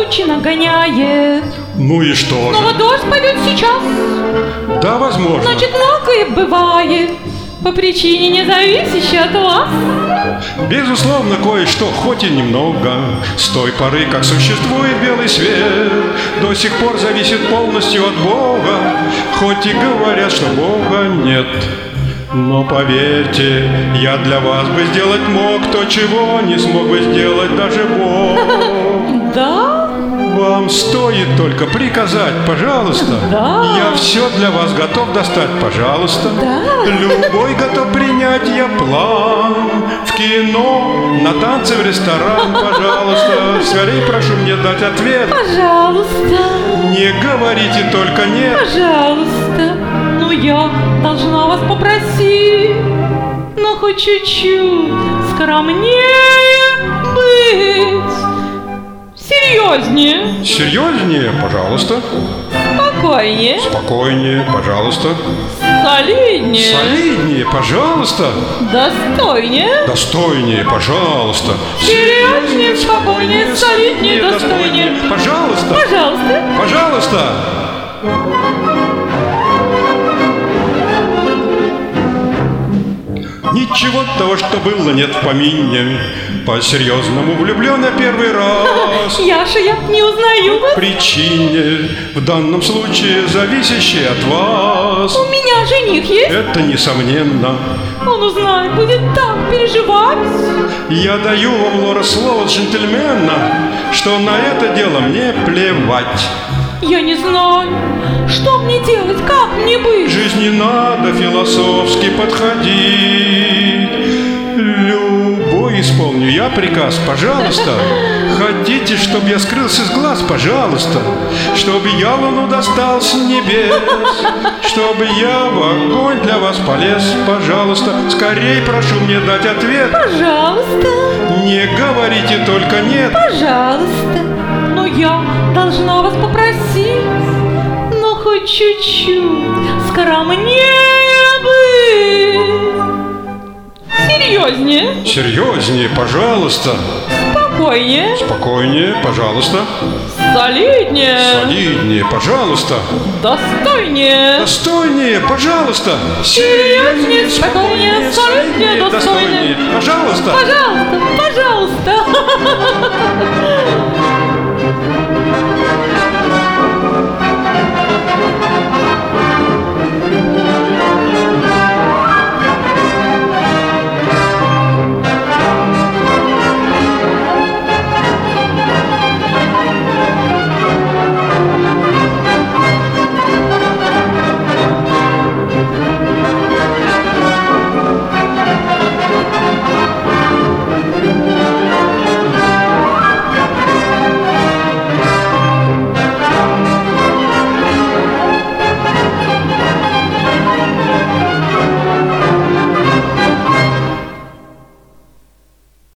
тучи нагоняет. Ну и что же? Снова дождь пойдет сейчас. Да, возможно. Значит, многое бывает по причине, не зависящей от вас. Безусловно, кое-что, хоть и немного, с той поры, как существует белый свет, до сих пор зависит полностью от Бога, хоть и говорят, что Бога нет. Но поверьте, я для вас бы сделать мог то, чего не смог бы сделать даже Бог. Да? Вам стоит только приказать, пожалуйста. Да. Я все для вас готов достать, пожалуйста. Да. Любой готов принять я план. В кино, на танцы, в ресторан, пожалуйста. Скорей прошу мне дать ответ. Пожалуйста. Не говорите только нет. Пожалуйста. Ну, я должна вас попросить, но хоть чуть-чуть скромнее быть. Серьезнее. Серьезнее, пожалуйста. Спокойнее. Спокойнее, пожалуйста. Солиднее. Солиднее, пожалуйста. Достойнее. Достойнее, пожалуйста. Серьезнее, спокойнее, солиднее, достойнее. Пожалуйста. Пожалуйста. Пожалуйста. Ничего того, что было, нет в помине. По-серьезному влюблен я первый раз. Яша, я не узнаю вас. Причине, в данном случае, зависящей от вас. У меня жених есть. Это несомненно. Он узнает, будет так переживать. Я даю вам, Лора, слово джентльмена, что на это дело мне плевать. Я не знаю, что мне делать, как мне быть. В жизни надо философски подходить. Любой исполню я приказ, пожалуйста. Хотите, чтобы я скрылся с глаз, пожалуйста. Чтобы я луну достал с небес. Чтобы я в огонь для вас полез, пожалуйста. Скорей прошу мне дать ответ. Пожалуйста. Не говорите только нет. Пожалуйста. Но я должна вас попросить, но хоть чуть-чуть скромнее быть. Серьезнее. Серьезнее, пожалуйста. Спокойнее. Спокойнее, пожалуйста. Солиднее. Солиднее, пожалуйста. Достойнее. Достойнее, пожалуйста. Серьезнее, спокойнее, солиднее, достойнее. Пожалуйста. Пожалуйста, пожалуйста.